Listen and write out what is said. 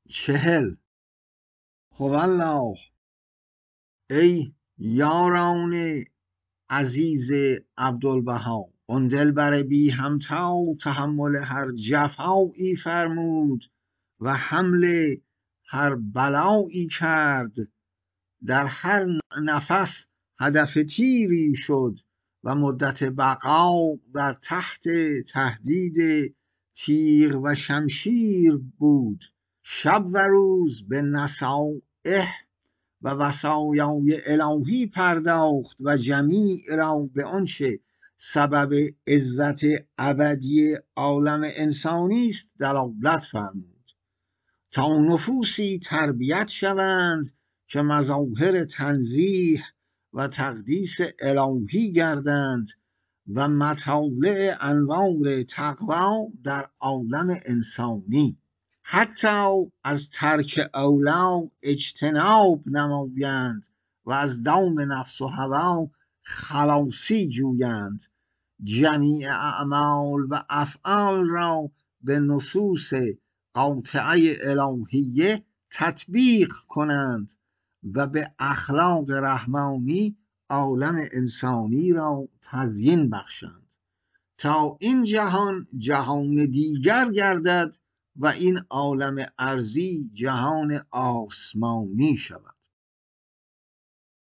40. هوالله. ای یاران عزیز عبدالبها، آن دلبر بی همتا تحمل هر جفایی فرمود و حمل هر بلایی کرد. در هر نفس هدف تیری شد و مدت بقا در تحت تهدید تیغ و شمشیر بود. شب و روز به نصائح و وصایای الهی پرداخت و جمیع را به آنچه سبب عزت ابدی عالم انسانی است دلالت فرمود تا نفوسی تربیت شوند که مظاهر تنزیه و تقدیس الهی گردند و مطالع انوار تقوا در عالم انسانی. حتی از ترک اولا اجتناب نمایند و از دام نفس و هوا خلاصی جویند. جمیع اعمال و افعال را به نصوص قاطعه الهیه تطبیق کنند و به اخلاق رحمانی عالم انسانی را تزیین بخشند تا این جهان جهان دیگر گردد و این عالم ارضی جهان آسمانی شود.